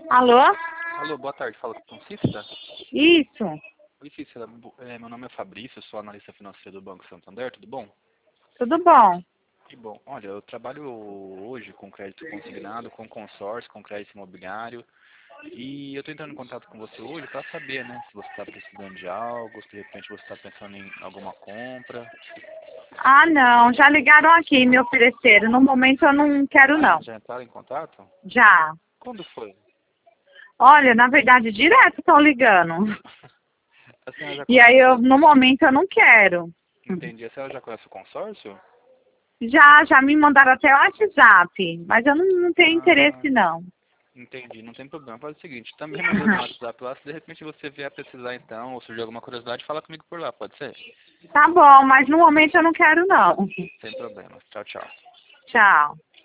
Alô? Alô, boa tarde. Fala com Cícera? Isso. Oi, Cícera. Meu nome é Fabrício, eu sou analista financeiro do Banco Santander, tudo bom? Tudo bom? Que bom. Olha, eu trabalho hoje com crédito consignado, com consórcio, com crédito imobiliário. E eu estou entrando em contato com você hoje para saber, né, se você está precisando de algo, se de repente você está pensando em alguma compra. Ah, não. Já ligaram aqui e me ofereceram. No momento eu não quero, não. Já entraram em contato? Já. Quando foi? Olha, na verdade, direto estão ligando. A senhora já E aí, conhece no momento, eu não quero. Entendi. A senhora já conhece o consórcio? Já me mandaram até o WhatsApp, mas eu não tenho Ah, interesse, não. entendi. Não tem problema. Faz o seguinte, também mandei no WhatsApp lá, se de repente você vier precisar então, ou surgir alguma curiosidade, fala comigo por lá, pode ser? Tá bom, mas no momento eu não quero, não. Sem problema. Tchau, tchau. Tchau.